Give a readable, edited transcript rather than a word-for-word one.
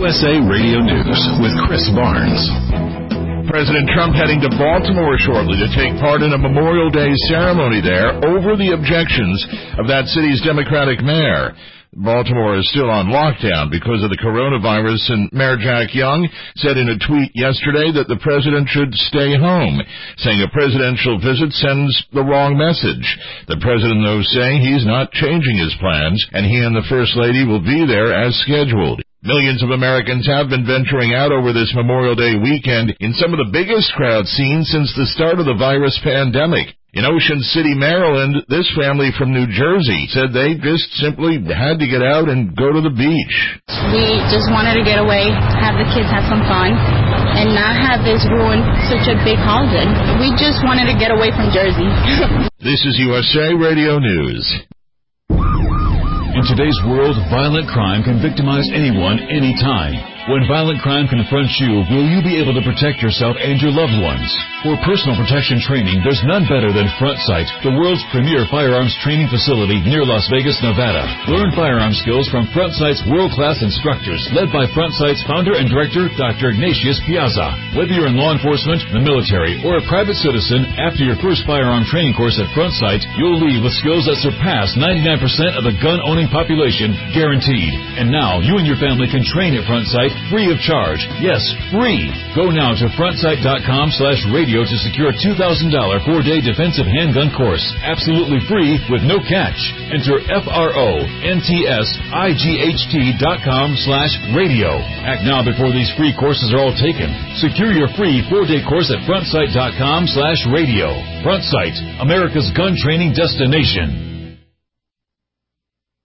USA Radio News with Chris Barnes. President Trump heading to Baltimore shortly to take part in a Memorial Day ceremony there over the objections of that city's Democratic mayor. Baltimore is still on lockdown because of the coronavirus, and Mayor Jack Young said in a tweet yesterday that the president should stay home, saying a presidential visit sends the wrong message. The president, though, saying he's not changing his plans, and he and the First Lady will be there as scheduled. Millions of Americans have been venturing out over this Memorial Day weekend in some of the biggest crowds seen since the start of the virus pandemic. In Ocean City, Maryland, this family from New Jersey said they just simply had to get out and go to the beach. We just wanted to get away, have the kids have some fun, and not have this ruin such a big holiday. We just wanted to get away from Jersey. This is USA Radio News. In today's world, violent crime can victimize anyone, anytime. When violent crime confronts you, will you be able to protect yourself and your loved ones? For personal protection training, there's none better than Front Sight, the world's premier firearms training facility near Las Vegas, Nevada. Learn firearm skills from Front Sight's world-class instructors, led by Front Sight's founder and director, Dr. Ignatius Piazza. Whether you're in law enforcement, the military, or a private citizen, after your first firearm training course at Front Sight, you'll leave with skills that surpass 99% of the gun-owning population, guaranteed. And now, you and your family can train at Front Sight free of charge. Yes, free. Go now to frontsight.com/radio to secure a $2,000 4-day defensive handgun course. Absolutely free with no catch. Enter FRONTSIGHT.com/radio. Act now before these free courses are all taken. Secure your free 4-day course at frontsight.com/radio. Front Sight, America's gun training destination.